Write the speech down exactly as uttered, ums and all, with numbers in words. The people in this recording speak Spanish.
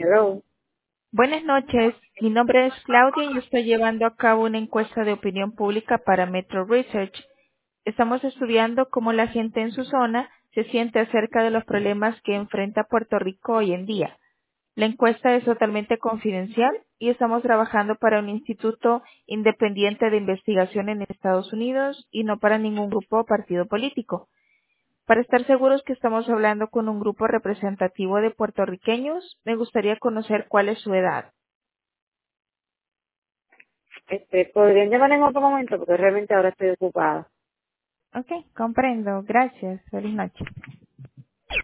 Hello. Buenas noches, mi nombre es Claudia y estoy llevando a cabo una encuesta de opinión pública para Metro Research. Estamos estudiando cómo la gente en su zona se siente acerca de los problemas que enfrenta Puerto Rico hoy en día. La encuesta es totalmente confidencial y estamos trabajando para un instituto independiente de investigación en Estados Unidos y no para ningún grupo o partido político. Para estar seguros que estamos hablando con un grupo representativo de puertorriqueños, me gustaría conocer cuál es su edad. Este, ¿podrían llamar en otro momento? Porque realmente ahora estoy ocupada. Ok, comprendo. Gracias. Feliz noche.